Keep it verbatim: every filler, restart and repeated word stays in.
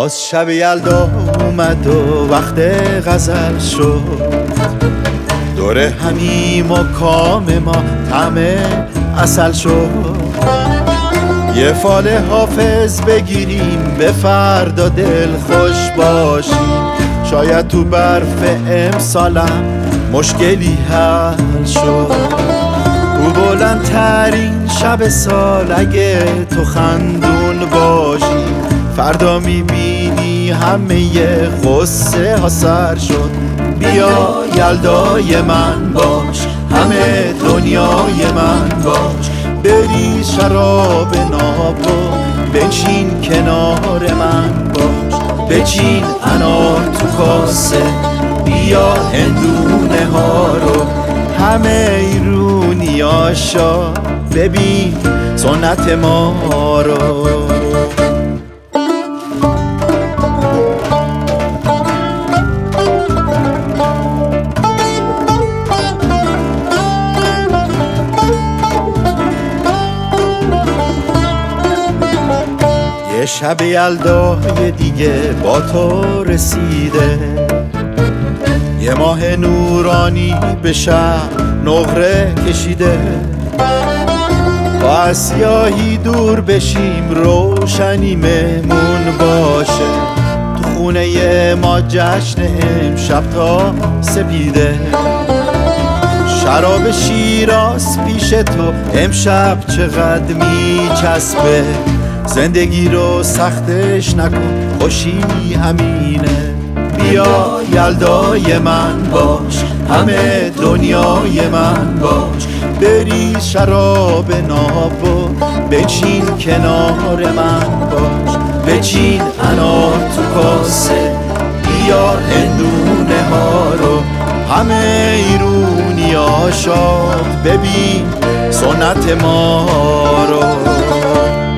باز شب یلدا اومد و وقت غزل شد، دوره همیم و کام ما طعم عسل شد. یه فال حافظ بگیریم به فردا دل خوش باشیم، شاید تو برف امسالم مشکلی حل شد. او بلندترین شب سال اگه تو خندون باشی، فردا میبینی همه غصه ها سر شد. بیا یلدای من باش، همه دنیای من باش، بری شراب ناب و بنشین کنار من باش، بچین انار تو کاسه، بیا هندونه ها رو همه ایرونی آشا، ببین سنت ما رو. یه شب یلدای دیگه با تو رسیده، یه ماه نورانی به شب نقره کشیده. با از سیاهی دور بشیم روشنی مهمون باشه، تو خونه ما جشن امشب تا سپیده. شراب شیراز پیش تو امشب چقدر میچسبه، زندگی رو سختش نکن خوشی همینه. بیا یلدای من باش، همه دنیای من باش، بری شراب ناب و بچین کنار من باش، بچین انار تو کاسه، بیار هندونه ها رو همه ایرونی ها شاد، ببین سنت ما رو.